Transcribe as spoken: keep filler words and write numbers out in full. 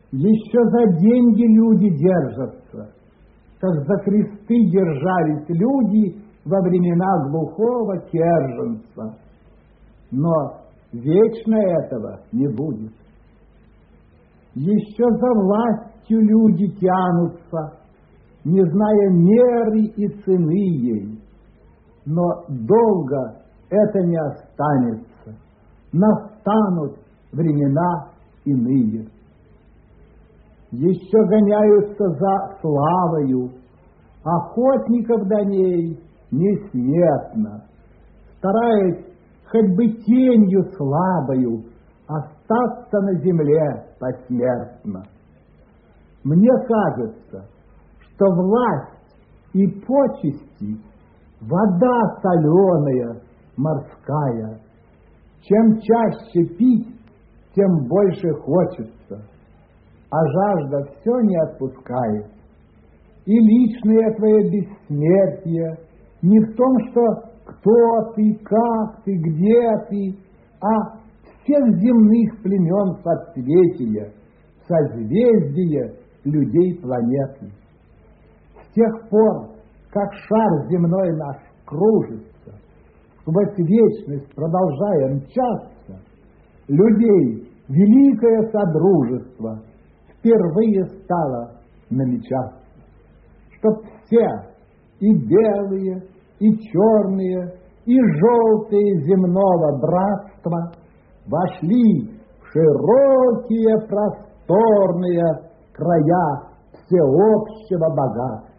Еще за деньги люди держатся, как за кресты держались люди во времена глухого Керженца. Но вечно этого не будет. Еще за властью люди тянутся, не зная меры и цены ей. Но долго это не останется, настанут времена иные. Еще гоняются за славою, охотников до ней несметно, стараясь хоть бы тенью слабою остаться на земле посмертно. Мне кажется, что власть и почести — вода соленая, морская. Чем чаще пить, тем больше хочется, а жажда все не отпускает. И личное твое бессмертие не в том, что кто ты, как ты, где ты, а всех земных племен соцветия, созвездия людей планеты. С тех пор, как шар земной наш кружится, сквозь вечность продолжая мчаться, людей великое содружество впервые стало намечаться. Чтоб все, и белые, и черные, и желтые земного братства вошли в широкие просторные края всеобщего богатства.